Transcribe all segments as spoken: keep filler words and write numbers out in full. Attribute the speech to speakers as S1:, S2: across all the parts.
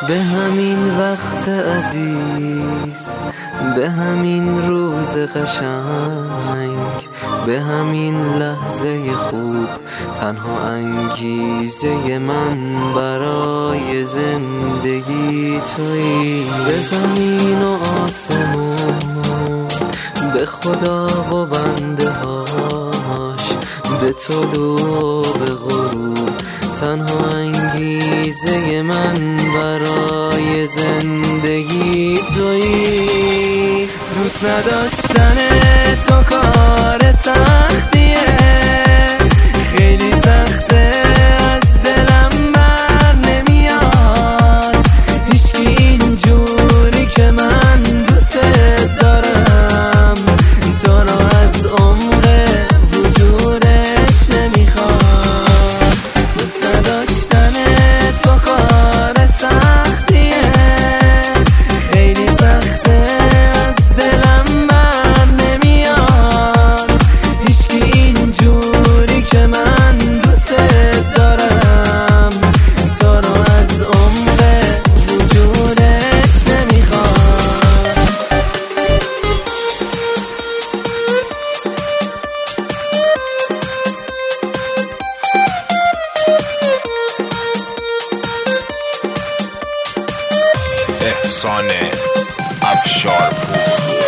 S1: به همین وقت عزیز، به همین روز قشنگ، به همین لحظه خوب، تنها انگیزه من برای زندگی تویی. به زمین و آسمون، به خدا و بنده هاش، به طلوع و به غروب، تنها انگیزه من برای زندگی تویی. دوست نداشتن تو کار سختیه، خیلی سخته، از دلم بر نمیاد. هیچکی اینجوری که من دوست دارم، تو رو از عمق وجودش نمیخواد. دوست نداشتن تو کار سختیه، خیلی سخته، از دلم بر نمیاد. هیچکی اینجوری که من دوست دارم، تو رو از عمق وجودش نمیخواد.
S2: احسان افشارپور.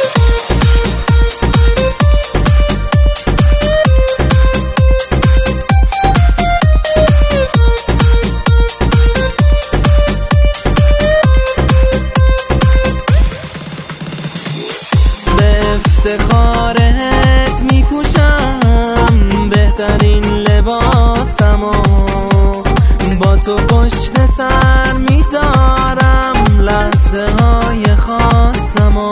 S1: به افتخارت میپوشم بهترین لباسمو، با تو پشت سر میذارم لحظه های خاصمو.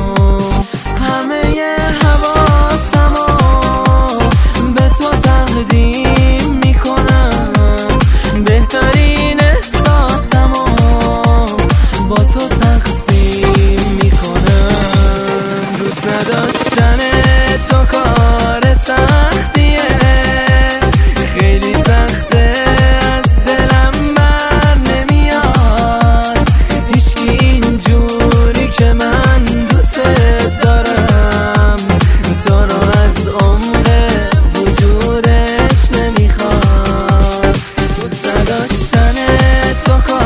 S1: همه حواسمو به تو تقدیم میکنم، بهترین احساسمو با تو تقسیم میکنم. دوست نداشتن تو کار سختیه، خیلی سخته، از دلم بر نمیاد. هیچکی اینجوری که من دوست دارم، تو رو از عمق وجودش نمیخواد. دوست نداشتن تو کار